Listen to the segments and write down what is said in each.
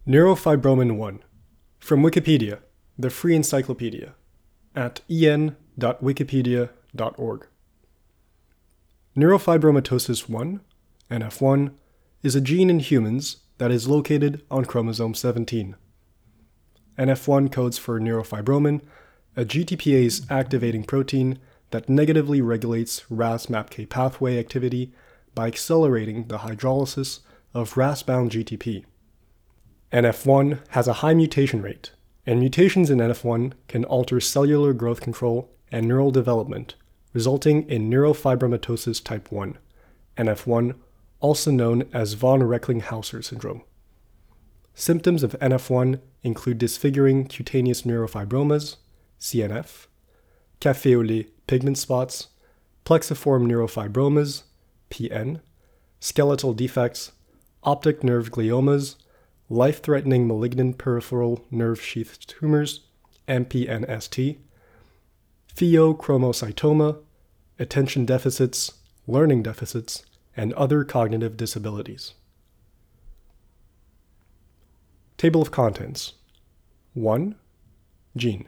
Neurofibromin 1 from Wikipedia, the free encyclopedia, at en.wikipedia.org. Neurofibromatosis 1, NF1, is a gene in humans that is located on chromosome 17. NF1 codes for neurofibromin, a GTPase activating protein that negatively regulates RAS-MAPK pathway activity by accelerating the hydrolysis of RAS-bound GTP. NF1 has a high mutation rate, and mutations in NF1 can alter cellular growth control and neural development, resulting in neurofibromatosis type 1, NF1, also known as von Recklinghauser syndrome. Symptoms of NF1 include disfiguring cutaneous neurofibromas, CNF, café au lait pigment spots, plexiform neurofibromas, PN, skeletal defects, optic nerve gliomas, life-threatening malignant peripheral nerve sheath tumors, MPNST, pheochromocytoma, attention deficits, learning deficits, and other cognitive disabilities. Table of contents. 1. Gene.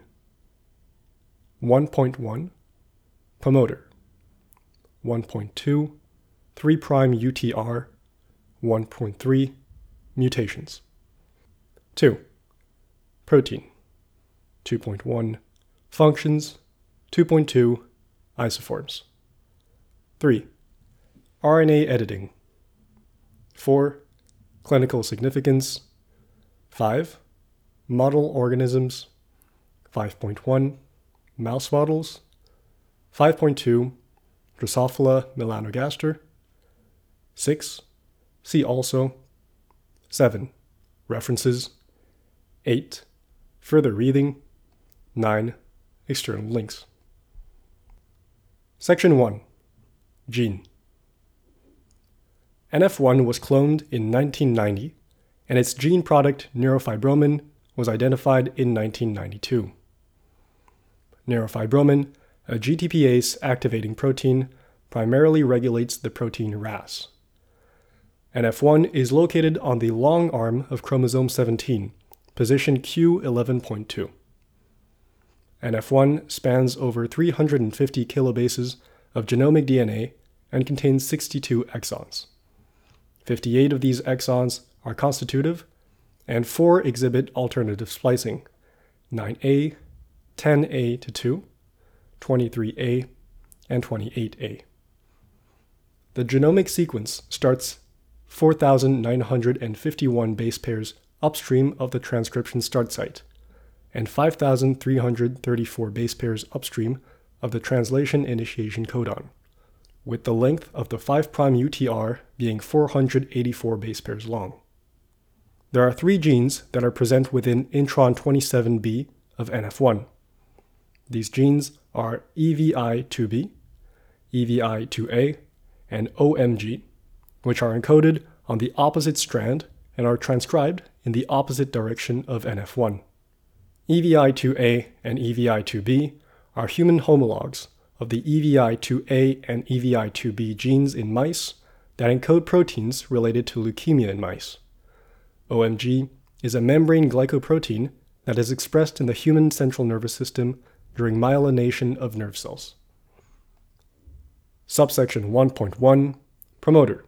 1.1. Promoter. 1.2. 3' UTR. 1.3. Mutations. 2. Protein. 2.1. Functions. 2.2. Isoforms. 3. RNA editing. 4. Clinical significance. 5. Model organisms. 5.1. Mouse models. 5.2. Drosophila melanogaster. 6. See also. 7. References. 8. Further reading. 9. External links. Section 1. Gene. NF1 was cloned in 1990, and its gene product neurofibromin was identified in 1992. Neurofibromin, a GTPase activating protein, primarily regulates the protein RAS. NF1 is located on the long arm of chromosome 17, position Q11.2. NF1 spans over 350 kilobases of genomic DNA and contains 62 exons. 58 of these exons are constitutive, and 4 exhibit alternative splicing, 9A, 10A to 2, 23A, and 28A. The genomic sequence starts 4,951 base pairs upstream of the transcription start site, and 5,334 base pairs upstream of the translation initiation codon, with the length of the 5' UTR being 484 base pairs long. There are 3 genes that are present within intron 27B of NF1. These genes are EVI2B, EVI2A, and OMG, which are encoded on the opposite strand and are transcribed in the opposite direction of NF1. EVI2A and EVI2B are human homologs of the EVI2A and EVI2B genes in mice that encode proteins related to leukemia in mice. OMG is a membrane glycoprotein that is expressed in the human central nervous system during myelination of nerve cells. Subsection 1.1. Promoter.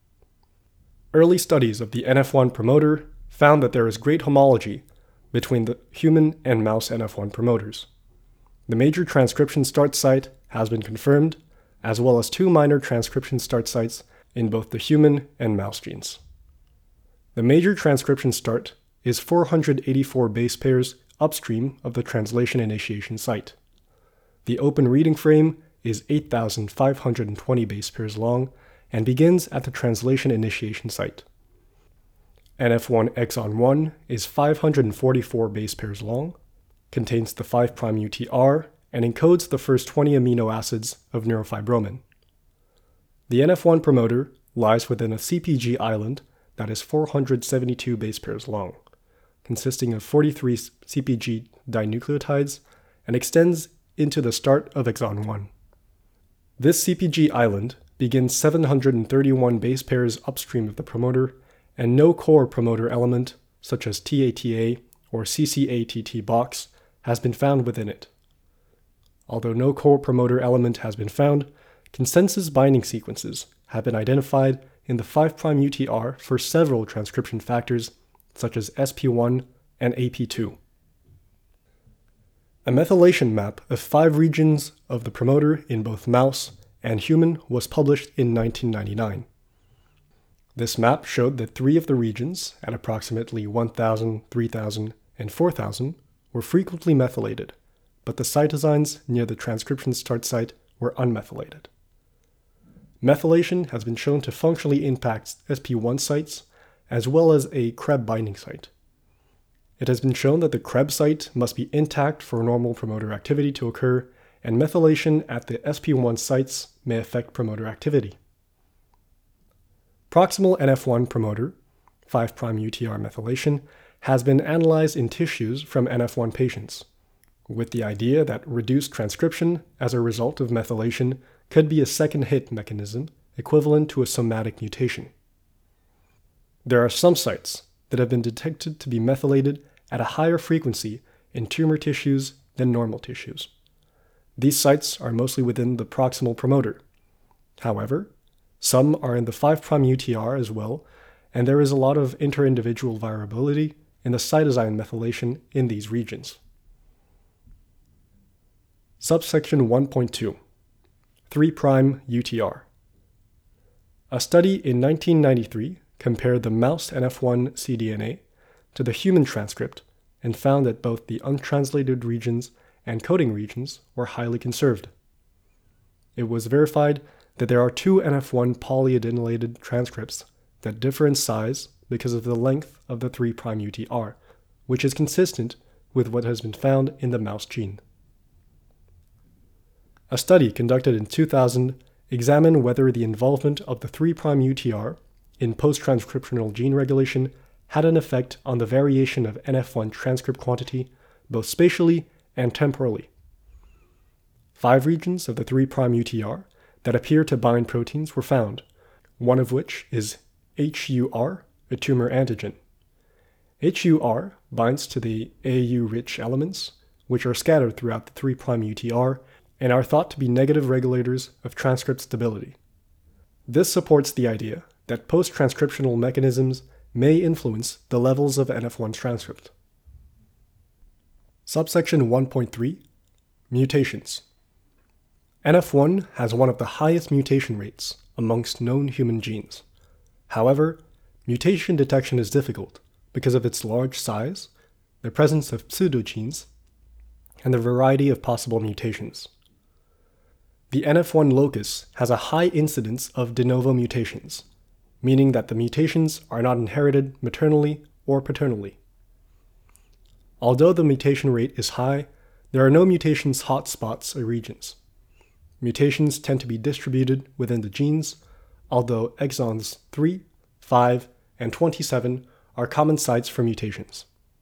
Early studies of the NF1 promoter found that there is great homology between the human and mouse NF1 promoters. The major transcription start site has been confirmed, as well as 2 minor transcription start sites in both the human and mouse genes. The major transcription start is 484 base pairs upstream of the translation initiation site. The open reading frame is 8,520 base pairs long and begins at the translation initiation site. NF1 exon 1 is 544 base pairs long, contains the 5' UTR, and encodes the first 20 amino acids of neurofibromin. The NF1 promoter lies within a CpG island that is 472 base pairs long, consisting of 43 CpG dinucleotides, and extends into the start of exon 1. This CpG island begins 731 base pairs upstream of the promoter, and no core promoter element such as TATA or CCATT box, has been found within it. Although no core promoter element has been found, consensus binding sequences have been identified in the 5' UTR for several transcription factors such as SP1 and AP2. A methylation map of 5 regions of the promoter in both mouse and human was published in 1999. This map showed that 3 of the regions, at approximately 1,000, 3,000, and 4,000, were frequently methylated, but the cytosines near the transcription start site were unmethylated. Methylation has been shown to functionally impact SP1 sites as well as a Krebs binding site. It has been shown that the Krebs site must be intact for normal promoter activity to occur, and methylation at the SP1 sites may affect promoter activity. Proximal NF1 promoter, 5' UTR methylation, has been analyzed in tissues from NF1 patients, with the idea that reduced transcription as a result of methylation could be a second hit mechanism equivalent to a somatic mutation. There are some sites that have been detected to be methylated at a higher frequency in tumor tissues than normal tissues. These sites are mostly within the proximal promoter. However, some are in the 5' UTR as well, and there is a lot of inter-individual variability in the cytosine methylation in these regions. Subsection 1.2 3' UTR. A study in 1993 compared the mouse NF1 cDNA to the human transcript and found that both the untranslated regions and coding regions were highly conserved. It was verified that there are 2 NF1 polyadenylated transcripts that differ in size because of the length of the 3' UTR, which is consistent with what has been found in the mouse gene. A study conducted in 2000 examined whether the involvement of the 3' UTR in post-transcriptional gene regulation had an effect on the variation of NF1 transcript quantity, both spatially and temporally. 5 regions of the 3' UTR that appear to bind proteins were found, one of which is HUR, a tumor antigen. HUR binds to the AU-rich elements, which are scattered throughout the 3' UTR and are thought to be negative regulators of transcript stability. This supports the idea that post-transcriptional mechanisms may influence the levels of NF1 transcript. Subsection 1.3 Mutations. NF1 has one of the highest mutation rates amongst known human genes. However, mutation detection is difficult because of its large size, the presence of pseudogenes, and the variety of possible mutations. The NF1 locus has a high incidence of de novo mutations, meaning that the mutations are not inherited maternally or paternally. Although the mutation rate is high, there are no mutations hotspots or regions. Mutations tend to be distributed within the genes, although exons 3, 5, and 27 are common sites for mutations.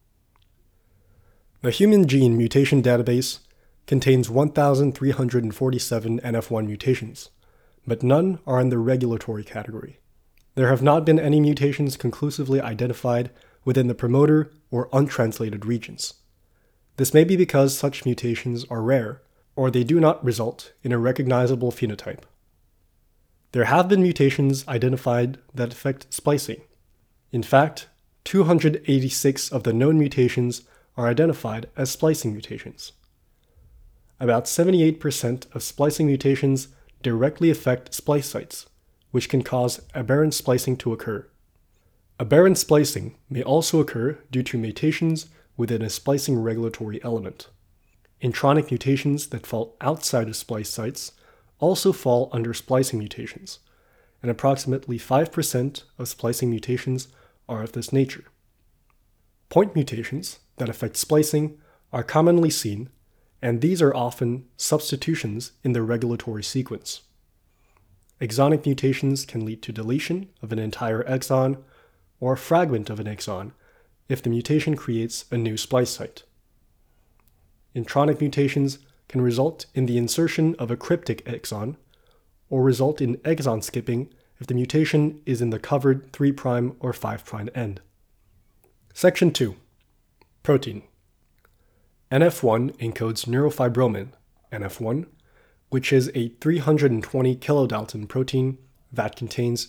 The Human Gene Mutation Database contains 1,347 NF1 mutations, but none are in the regulatory category. There have not been any mutations conclusively identified within the promoter or untranslated regions. This may be because such mutations are rare, or they do not result in a recognizable phenotype. There have been mutations identified that affect splicing. In fact, 286 of the known mutations are identified as splicing mutations. About 78% of splicing mutations directly affect splice sites, which can cause aberrant splicing to occur. Aberrant splicing may also occur due to mutations within a splicing regulatory element. Intronic mutations that fall outside of splice sites also fall under splicing mutations, and approximately 5% of splicing mutations are of this nature. Point mutations that affect splicing are commonly seen, and these are often substitutions in the regulatory sequence. Exonic mutations can lead to deletion of an entire exon or a fragment of an exon if the mutation creates a new splice site. Intronic mutations can result in the insertion of a cryptic exon or result in exon skipping if the mutation is in the covered 3' or 5' end. Section 2. Protein. NF1 encodes neurofibromin, NF1, which is a 320 kilodalton protein that contains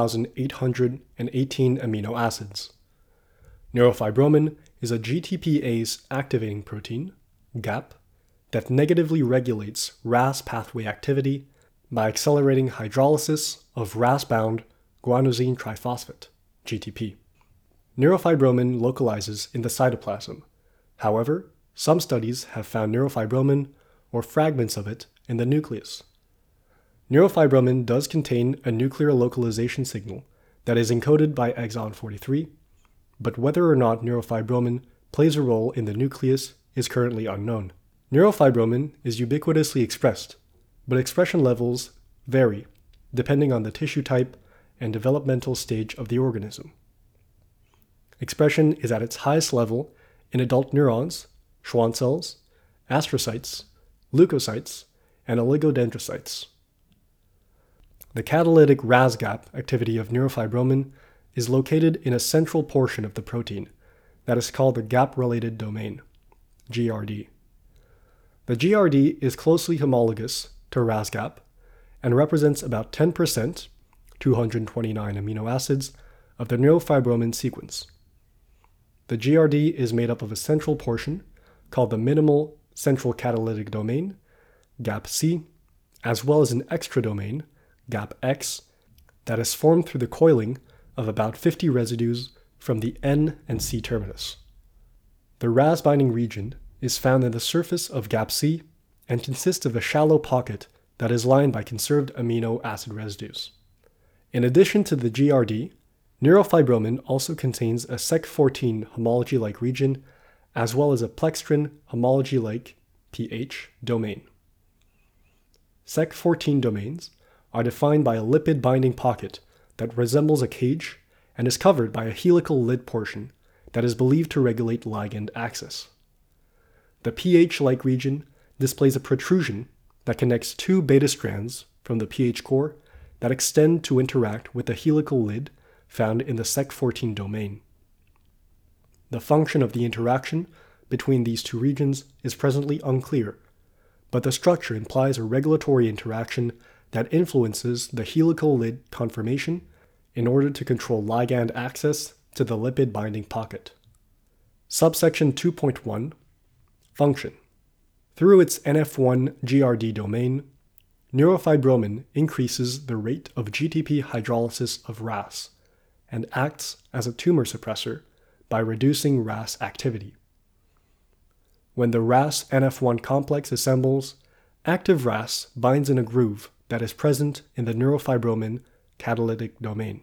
2,818 amino acids. Neurofibromin is a GTPase activating protein, GAP, that negatively regulates RAS pathway activity by accelerating hydrolysis of RAS-bound guanosine triphosphate, GTP. Neurofibromin localizes in the cytoplasm. However, some studies have found neurofibromin or fragments of it in the nucleus. Neurofibromin does contain a nuclear localization signal that is encoded by exon 43, but whether or not neurofibromin plays a role in the nucleus is currently unknown. Neurofibromin is ubiquitously expressed, but expression levels vary depending on the tissue type and developmental stage of the organism. Expression is at its highest level in adult neurons, Schwann cells, astrocytes, leukocytes, and oligodendrocytes. The catalytic RAS gap activity of neurofibromin is located in a central portion of the protein that is called the gap-related domain, GRD. The GRD is closely homologous to RAS-GAP and represents about 10%, 229 amino acids, of the neurofibromin sequence. The GRD is made up of a central portion called the minimal central catalytic domain, GAP-C, as well as an extra domain, GAP-X, that is formed through the coiling of about 50 residues from the N and C terminus. The RAS binding region is found in the surface of GAP-C and consists of a shallow pocket that is lined by conserved amino acid residues. In addition to the GRD, neurofibromin also contains a Sec14 homology-like region as well as a plextrin homology-like pH domain. Sec14 domains are defined by a lipid binding pocket that resembles a cage and is covered by a helical lid portion that is believed to regulate ligand access. The pH-like region displays a protrusion that connects two beta strands from the pH core that extend to interact with the helical lid found in the Sec14 domain. The function of the interaction between these two regions is presently unclear, but the structure implies a regulatory interaction that influences the helical lid conformation in order to control ligand access to the lipid binding pocket. Subsection 2.1 Function. Through its NF1 GRD domain, neurofibromin increases the rate of GTP hydrolysis of RAS and acts as a tumor suppressor by reducing RAS activity. When the RAS NF1 complex assembles, active RAS binds in a groove that is present in the neurofibromin catalytic domain.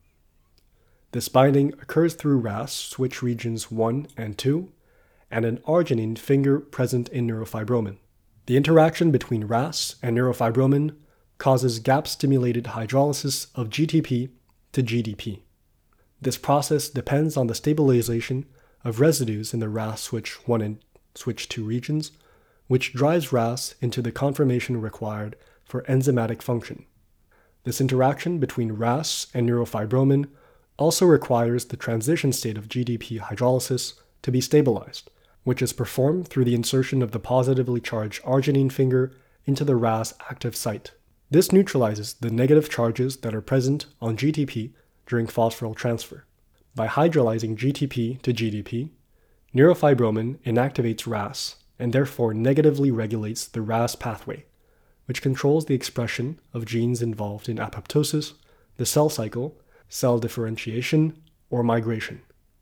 This binding occurs through RAS switch regions 1 and 2 and an arginine finger present in neurofibromin. The interaction between RAS and neurofibromin causes gap-stimulated hydrolysis of GTP to GDP. This process depends on the stabilization of residues in the RAS switch 1 and switch 2 regions, which drives RAS into the conformation required for enzymatic function. This interaction between RAS and neurofibromin also requires the transition state of GDP hydrolysis to be stabilized, which is performed through the insertion of the positively charged arginine finger into the RAS active site. This neutralizes the negative charges that are present on GTP during phosphoryl transfer. By hydrolyzing GTP to GDP, neurofibromin inactivates RAS and therefore negatively regulates the RAS pathway, which controls the expression of genes involved in apoptosis, the cell cycle, cell differentiation, or migration.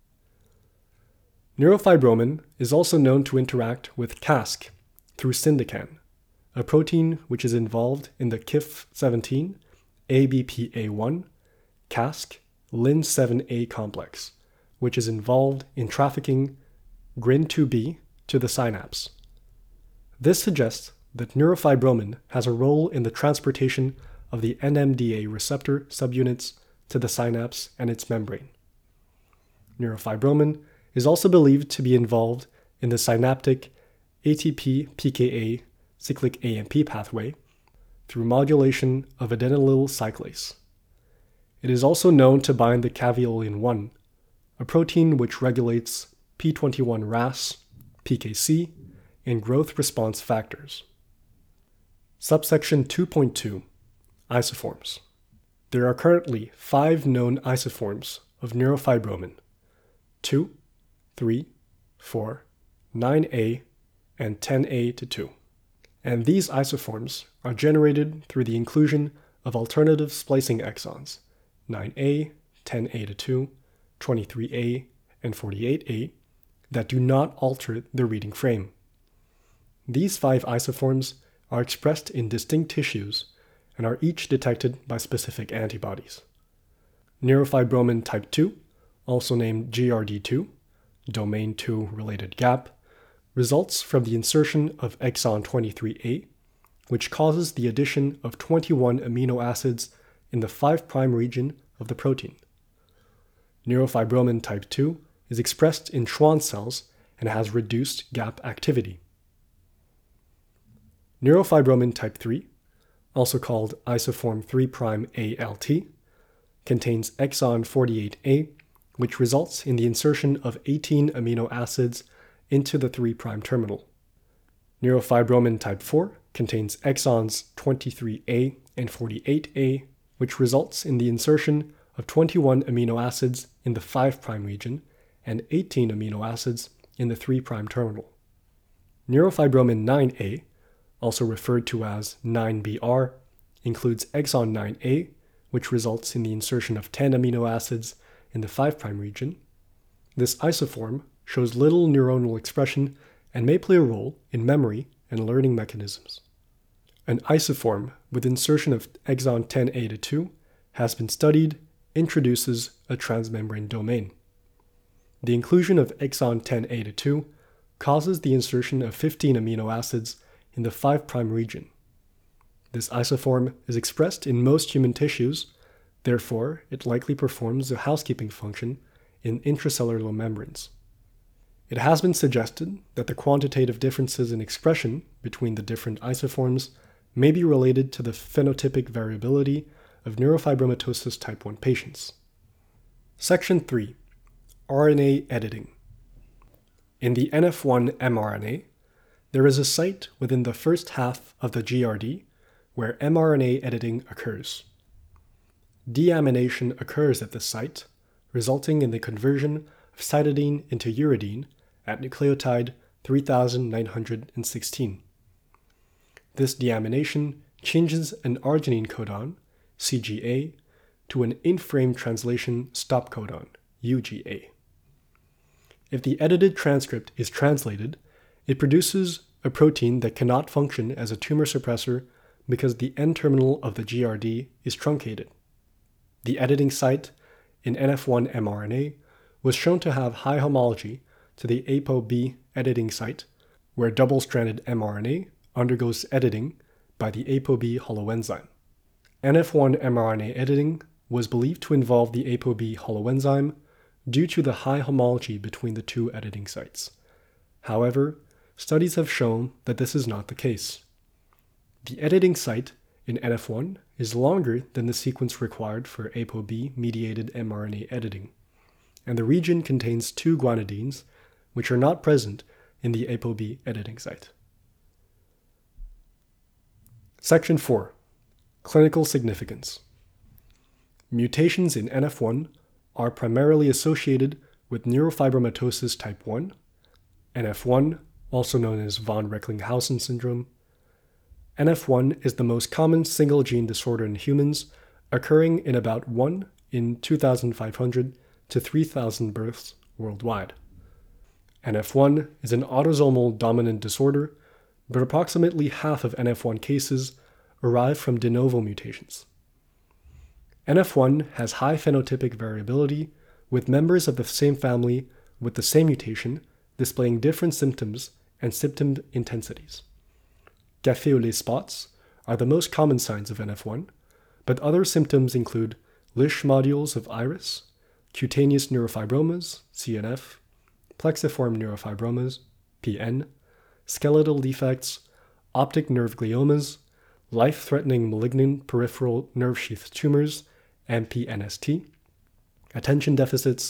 Neurofibromin is also known to interact with Casc through syndecan, a protein which is involved in the KIF17, ABPA1, Casc, Lin7A complex, which is involved in trafficking GRIN2B to the synapse. This suggests that neurofibromin has a role in the transportation of the NMDA receptor subunits to the synapse and its membrane. Neurofibromin is also believed to be involved in the synaptic ATP-PKA cyclic AMP pathway through modulation of adenylyl cyclase. It is also known to bind the caveolin-1, a protein which regulates P21-RAS, PKC, and growth response factors. Subsection 2.2 Isoforms. There are currently 5 known isoforms of neurofibromin: 2, 3, 4, 9A, and 10A to 2. And these isoforms are generated through the inclusion of alternative splicing exons 9A, 10A to 2, 23A, and 48A that do not alter the reading frame. These 5 isoforms are expressed in distinct tissues and are each detected by specific antibodies. Neurofibromin type 2, also named GRD2, domain 2 related gap, results from the insertion of exon 23A, which causes the addition of 21 amino acids in the 5' region of the protein. Neurofibromin type 2 is expressed in Schwann cells and has reduced gap activity. Neurofibromin type 3, also called isoform 3' ALT, contains exon 48A, which results in the insertion of 18 amino acids into the 3' terminal. Neurofibromin type 4 contains exons 23A and 48A, which results in the insertion of 21 amino acids in the 5' region and 18 amino acids in the 3' terminal. Neurofibromin 9A, also referred to as 9BR, includes exon 9A, which results in the insertion of 10 amino acids in the 5' region. This isoform shows little neuronal expression and may play a role in memory and learning mechanisms. An isoform with insertion of exon 10A to 2 has been studied, introduces a transmembrane domain. The inclusion of exon 10A to 2 causes the insertion of 15 amino acids in the 5' region. This isoform is expressed in most human tissues, therefore it likely performs a housekeeping function in intracellular membranes. It has been suggested that the quantitative differences in expression between the different isoforms may be related to the phenotypic variability of neurofibromatosis type 1 patients. Section 3. RNA editing. In the NF1 mRNA, there is a site within the first half of the GRD where mRNA editing occurs. Deamination occurs at this site, resulting in the conversion of cytidine into uridine at nucleotide 3916. This deamination changes an arginine codon, CGA, to an in-frame translation stop codon, UGA. If the edited transcript is translated, it produces a protein that cannot function as a tumor suppressor because the N-terminal of the GRD is truncated. The editing site in NF1 mRNA was shown to have high homology to the ApoB editing site, where double-stranded mRNA undergoes editing by the ApoB holoenzyme. NF1 mRNA editing was believed to involve the ApoB holoenzyme due to the high homology between the two editing sites. However, studies have shown that this is not the case. The editing site in NF1 is longer than the sequence required for ApoB-mediated mRNA editing, and the region contains 2 guanidines, which are not present in the ApoB editing site. Section 4. Clinical significance. Mutations in NF1 are primarily associated with neurofibromatosis type 1, NF1, also known as von Recklinghausen syndrome. NF1 is the most common single-gene disorder in humans, occurring in about 1 in 2,500 to 3,000 births worldwide. NF1 is an autosomal dominant disorder, but approximately half of NF1 cases arrive from de novo mutations. NF1 has high phenotypic variability, with members of the same family with the same mutation displaying different symptoms and symptom intensities. Café au lait spots are the most common signs of NF1, but other symptoms include Lisch modules of iris, cutaneous neurofibromas, CNF, plexiform neurofibromas, PN, skeletal defects, optic nerve gliomas, life-threatening malignant peripheral nerve sheath tumors, MPNST, attention deficits,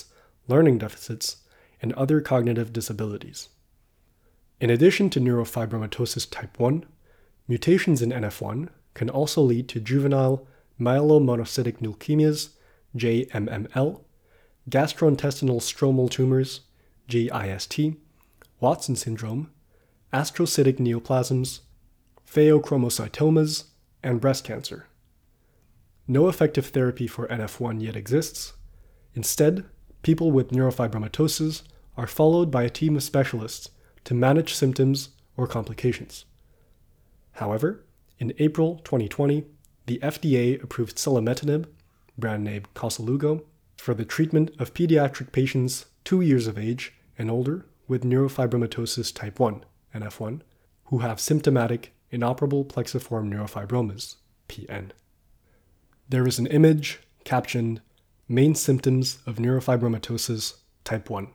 learning deficits, and other cognitive disabilities. In addition to neurofibromatosis type 1, mutations in NF1 can also lead to juvenile myelomonocytic leukemias, JMML, gastrointestinal stromal tumors, GIST, Watson syndrome, astrocytic neoplasms, pheochromocytomas, and breast cancer. No effective therapy for NF1 yet exists. Instead, people with neurofibromatosis are followed by a team of specialists to manage symptoms or complications. However, in April 2020, the FDA approved selumetinib, brand name Koselugo, for the treatment of pediatric patients 2 years of age and older with neurofibromatosis type 1, NF1, who have symptomatic inoperable plexiform neurofibromas, PN. There is an image captioned, Main Symptoms of Neurofibromatosis Type 1.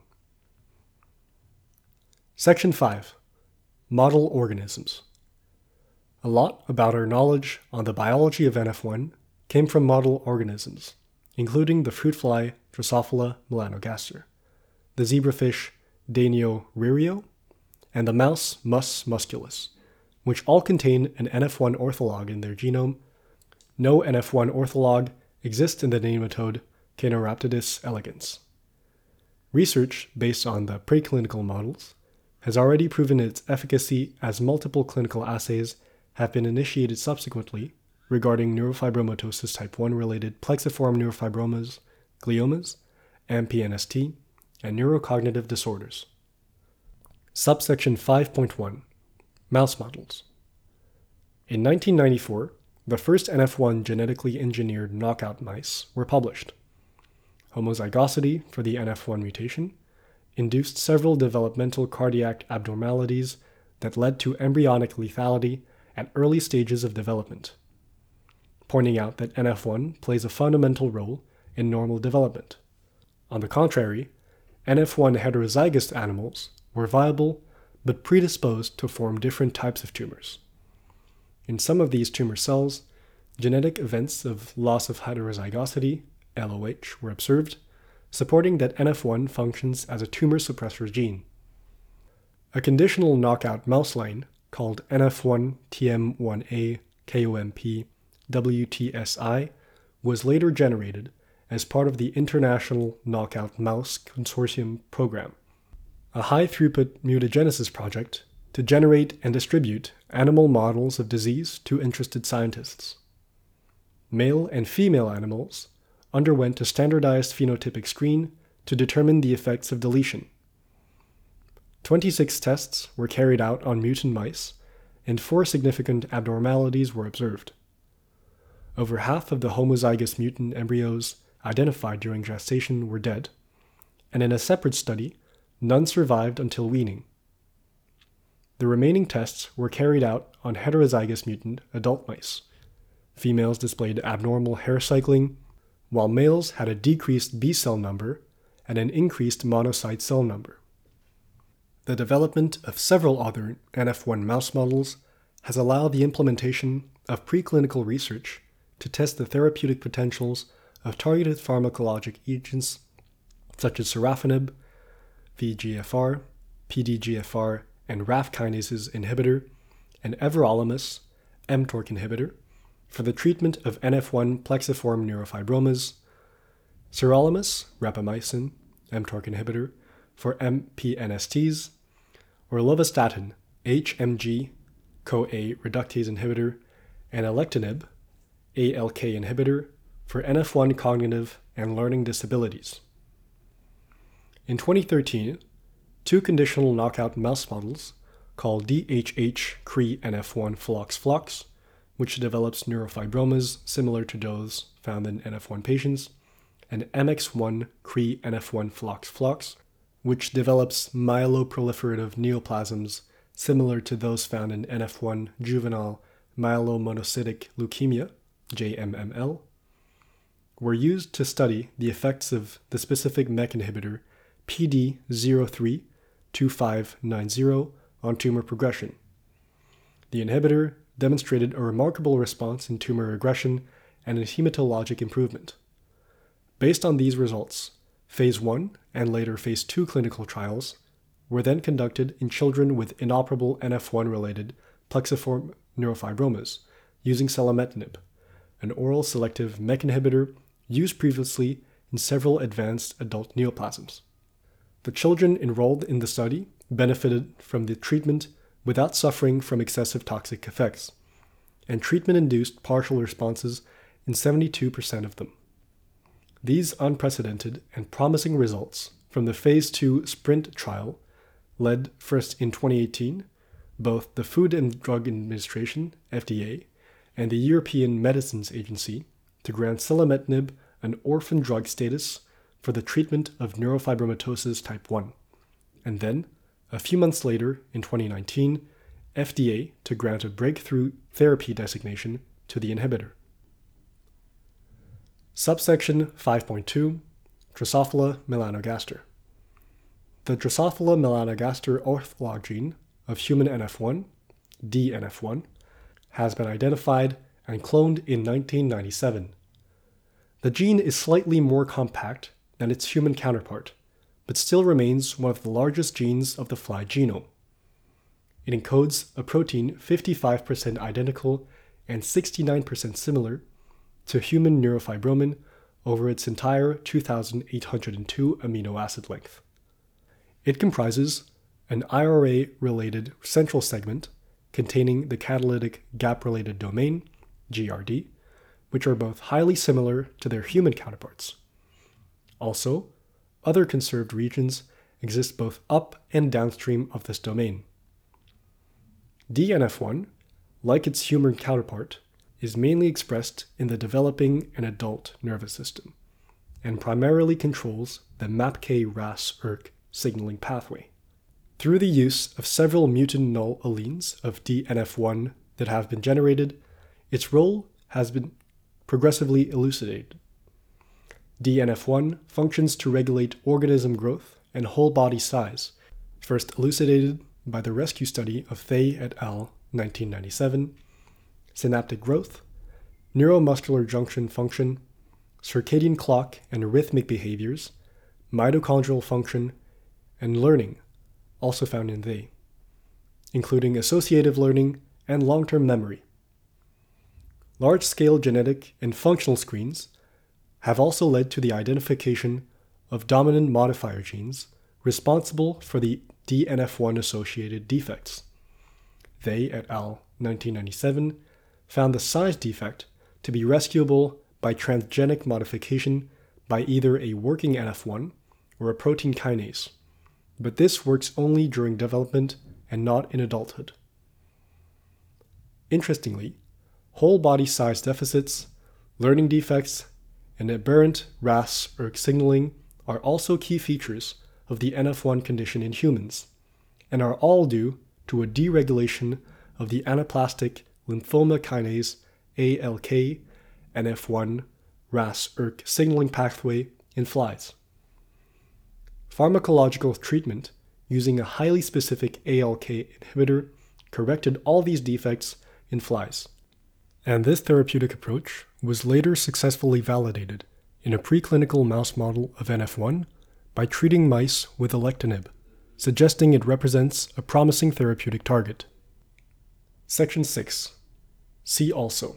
Section 5. Model Organisms. A lot about our knowledge on the biology of NF1 came from model organisms, including the fruit fly Drosophila melanogaster, the zebrafish Danio ririo, and the mouse Mus musculus, which all contain an NF1 ortholog in their genome. No NF1 ortholog exists in the nematode Caenorhabditis elegans. Research based on the preclinical models has already proven its efficacy, as multiple clinical assays have been initiated subsequently regarding neurofibromatosis type 1 related plexiform neurofibromas, gliomas, MPNST, and neurocognitive disorders. Subsection 5.1 Mouse Models. In 1994, the first NF1 genetically engineered knockout mice were published. Homozygosity for the NF1 mutation induced several developmental cardiac abnormalities that led to embryonic lethality at early stages of development, pointing out that NF1 plays a fundamental role in normal development. On the contrary, NF1 heterozygous animals were viable but predisposed to form different types of tumors. In some of these tumor cells, genetic events of loss of heterozygosity, LOH, were observed, supporting that NF1 functions as a tumor suppressor gene. A conditional knockout mouse line called NF1-TM1A KOMP WTSI was later generated as part of the International Knockout Mouse Consortium program, a high-throughput mutagenesis project to generate and distribute animal models of disease to interested scientists. Male and female animals underwent a standardized phenotypic screen to determine the effects of deletion. 26 tests were carried out on mutant mice, and 4 significant abnormalities were observed. Over half of the homozygous mutant embryos identified during gestation were dead, and in a separate study, none survived until weaning. The remaining tests were carried out on heterozygous mutant adult mice. Females displayed abnormal hair cycling, while males had a decreased B cell number and an increased monocyte cell number. The development of several other NF1 mouse models has allowed the implementation of preclinical research to test the therapeutic potentials of targeted pharmacologic agents such as sorafenib, VEGFR, PDGFR, and RAF kinases inhibitor, and everolimus, mTORC inhibitor, for the treatment of NF1 plexiform neurofibromas, sirolimus, rapamycin, mTORC inhibitor, for MPNSTs, or lovastatin, HMG-CoA reductase inhibitor, and alectinib, ALK inhibitor, for NF1 cognitive and learning disabilities. In 2013, 2 conditional knockout mouse models called DHH-CRE-NF1 FLOX, which develops neurofibromas similar to those found in NF1 patients, and MX1-CRE-NF1 FLOX, which develops myeloproliferative neoplasms similar to those found in NF1 juvenile myelomonocytic leukemia, JMML, were used to study the effects of the specific MEK inhibitor PD032590 on tumor progression. The inhibitor demonstrated a remarkable response in tumor regression and in hematologic improvement. Based on these results, Phase 1 and later Phase 2 clinical trials were then conducted in children with inoperable NF1-related plexiform neurofibromas using selumetinib, an oral selective MEK inhibitor used previously in several advanced adult neoplasms. The children enrolled in the study benefited from the treatment without suffering from excessive toxic effects, and treatment-induced partial responses in 72% of them. These unprecedented and promising results from the Phase 2 SPRINT trial led first in 2018 both the Food and Drug Administration, FDA, and the European Medicines Agency to grant selumetinib an orphan drug status for the treatment of neurofibromatosis type 1, and then, a few months later, in 2019, FDA to grant a breakthrough therapy designation to the inhibitor. Subsection 5.2 Drosophila melanogaster. The Drosophila melanogaster ortholog gene of human NF1, DNF1, has been identified and cloned in 1997. The gene is slightly more compact than its human counterpart, but still remains one of the largest genes of the fly genome. It encodes a protein 55% identical and 69% similar to human neurofibromin over its entire 2,802 amino acid length. It comprises an IRA-related central segment containing the catalytic gap-related domain, GRD, which are both highly similar to their human counterparts. Also, other conserved regions exist both up and downstream of this domain. DNF1, like its human counterpart, is mainly expressed in the developing and adult nervous system, and primarily controls the MAPK-RAS-ERK signaling pathway. Through the use of several mutant null alleles of DNF1 that have been generated, its role has been progressively elucidated. DNF1 functions to regulate organism growth and whole body size, first elucidated by the rescue study of Thay et al. 1997, synaptic growth, neuromuscular junction function, circadian clock and rhythmic behaviors, mitochondrial function, and learning, also found in Thay, including associative learning and long-term memory. Large-scale genetic and functional screens have also led to the identification of dominant modifier genes responsible for the DNF1-associated defects. Thay et al. 1997 found the size defect to be rescuable by transgenic modification by either a working NF1 or a protein kinase, but this works only during development and not in adulthood. Interestingly, whole body size deficits, learning defects, and aberrant RAS-ERK signaling are also key features of the NF1 condition in humans, and are all due to a deregulation of the anaplastic lymphoma kinase ALK NF1 RAS-ERK signaling pathway in flies. Pharmacological treatment using a highly specific ALK inhibitor corrected all these defects in flies, and this therapeutic approach was later successfully validated in a preclinical mouse model of NF1 by treating mice with alectinib, suggesting it represents a promising therapeutic target. Section 6. See also.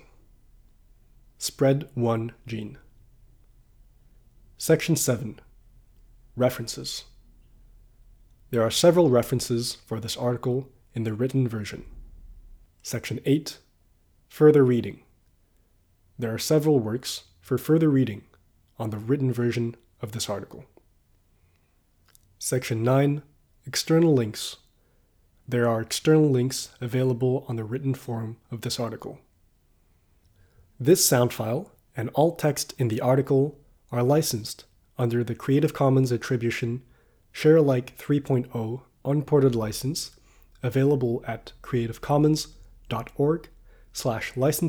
SPRED1 gene. Section 7. References. There are several references for this article in the written version. Section 8. Further reading. There are several works for further reading on the written version of this article. Section 9. External links. There are external links available on the written form of this article. This sound file and all text in the article are licensed under the Creative Commons Attribution Share Alike 3.0 Unported License, available at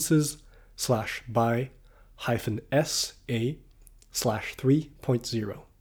creativecommons.org/licenses/by-SA/3.0.